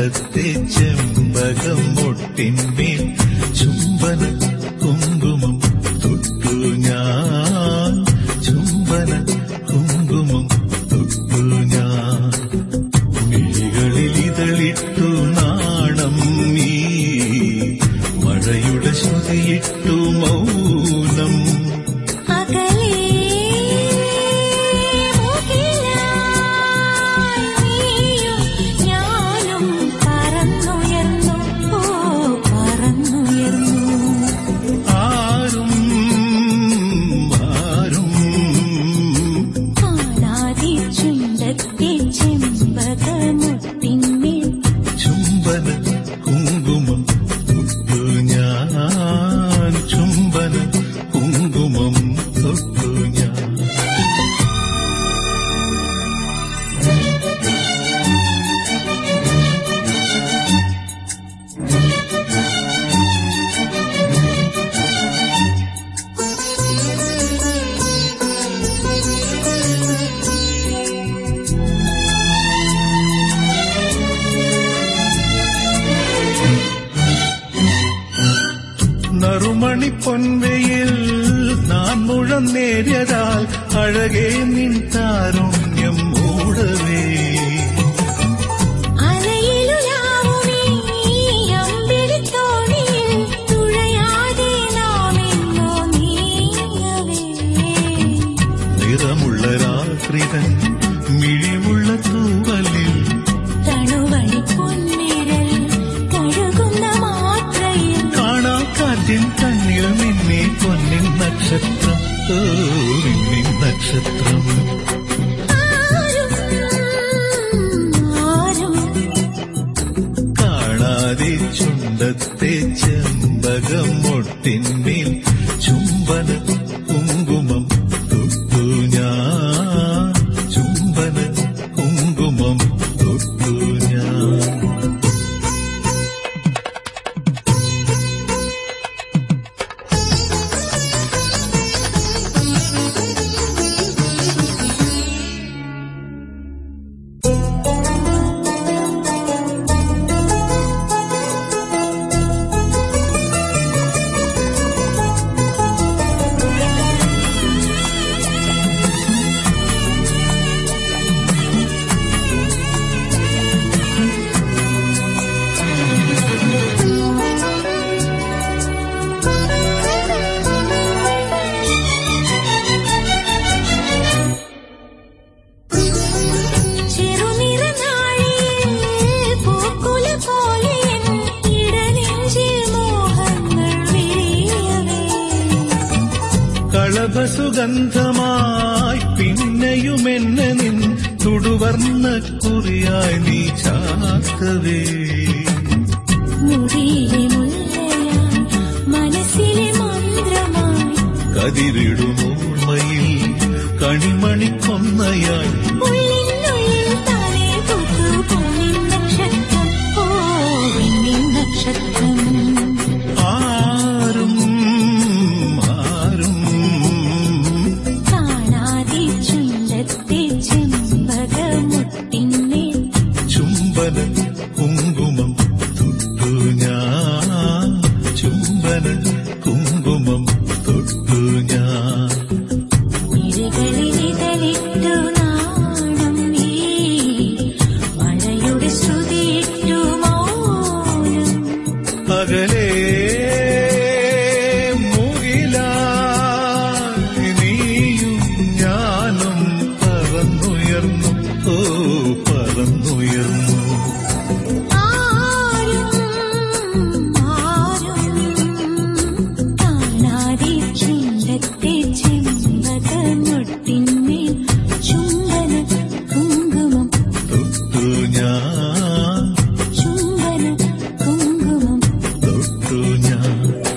ചുണ്ടത്തെ ചെമ്പകം മൊട്ടിന്മേൽ ചുംബന കുങ്കുമം തൊട്ടു ഞാൻ, ചുംബന കുങ്കുമം തൊട്ടു ഞാൻ. മിഴികളിൽ ഇതളിട്ടു നാണം നീ, മഴയുടെ ശ്രുതിയിട്ടു മൗനം. നറുമണി പൊൻവെയിൽ നാൻ മുഴം നേരിയതാൽ അഴകേ നിൻ താരുണ്യം മൂടവേ. നിറമുള്ള രാത്രിതൻ മിഴിവുള്ള തൂവലിൽ കാറ്റിൻ കണ്ണിൽ നിന്നെ പൊന്നിൻ നക്ഷത്രം, നിന്നിൻ നക്ഷത്രം. കാണാതെ ചുണ്ടത്തെ ചെമ്പകം മൊട്ടിന്മേൽ ചുംബന കുങ്കുമം തൊട്ടു ഞാൻ, ചുംബന കുങ്കുമം തൊട്ടു ഞാൻ. കളഭസുഗന്ധമായി പിന്നെയുമെന്നെ നിൻ തുടുവർണ്ണ കുറിയായി നീ ചാർത്തവേ. മനസ്സിലെ മന്ത്രമായി കതിരിടുമോർമ്മയിൽ കണിമണിക്കൊന്നയായി നക്ഷത്രം. കുങ്കുമം തൊട്ടു ഞാൻ, ചുംബന കുങ്കുമം തൊട്ടു ഞാൻ. മിഴികളിലിതളിട്ടു നാണം നീ, മഴയുടെ ശ്രുതിയിട്ടു മൗനം. അകലേ മുകിലായി നീയും ഞാനും പറന്നുയർന്നു, ഓ പറന്നുയർന്നു. ചുംബന കുങ്കുമം തൊട്ടു ഞാൻ, ചുംബന കുങ്കുമം തൊട്ടു ഞാൻ.